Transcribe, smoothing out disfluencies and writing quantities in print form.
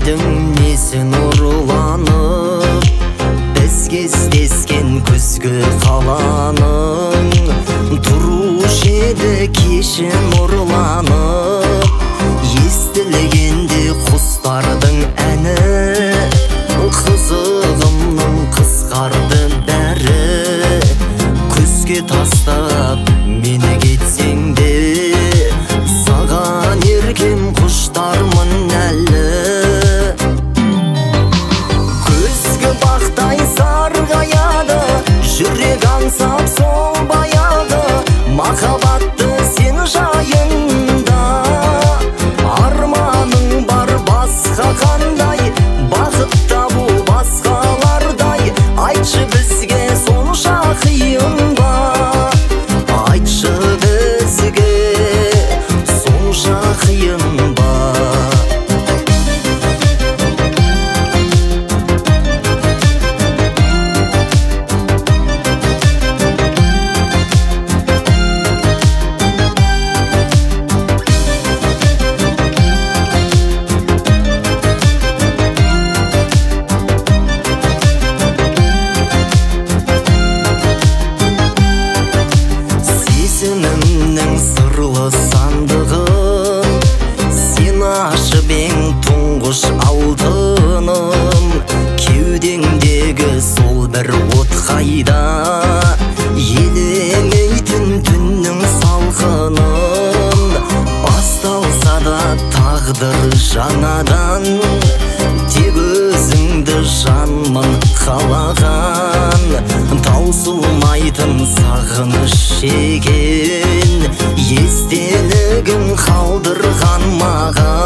айдың несін ұрланып, біз кездескен күзгі қаланың тұрушы еді кешін ұрланып. Естілгенде құстардың әні, қызығымның қысқарды бәрі. Күзге тастап мені кетсең де, саған еркем құштармын әлі. Күзгі бақтай сарғаяды, жүрек аңсап сол баяғы. Махаббатты сен жайында, арманың бар басқа қандай, бақыт табу басқалардай. Айтшы бізге сонша қиын ба, айтшы бізге сонша қиын ба. Сезімімнің сырлы сандығын сен ашып ең тұңғыш алтыным. Кеудеңдегі сол бір от қайда, елемейтін түннің салқынын. Басталса да тағдыр жаңадан, тек өзіңді жанмын қалаған. Таусылмайтын сағыныш шеген, естелігін қалдырған маған.